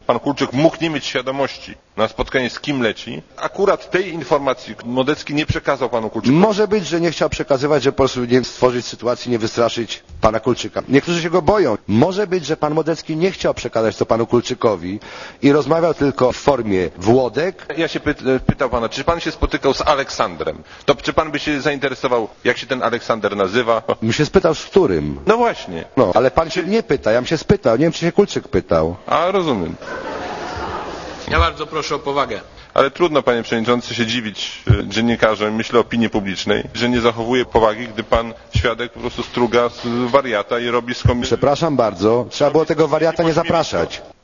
pan Kulczyk mógł nie mieć świadomości na spotkanie z kim leci. Akurat tej informacji Modecki nie przekazał panu Kulczykowi. Może być, że nie chciał przekazywać, że po prostu nie stworzyć sytuacji, nie wystraszyć pana Kulczyka. Niektórzy się go boją. Może być, że pan Modecki nie chciał przekazać to panu Kulczykowi i rozmawiał tylko w formie Włodek. Ja się pytał pana, czy pan się spotykał z Aleksandrem? To czy pan by się zainteresował, jak się ten Aleksander nazywa? Bym się spytał, z którym. No właśnie. No, ale pan się nie pyta, ja bym się spytał. Nie wiem, czy się Kulczyk pytał. A, rozumiem. Ja bardzo proszę o powagę. Ale trudno, panie przewodniczący, się dziwić dziennikarzom, myślę, opinii publicznej, że nie zachowuje powagi, gdy pan świadek po prostu struga z wariata i robi z komisji. Przepraszam bardzo, trzeba było tego wariata nie zapraszać.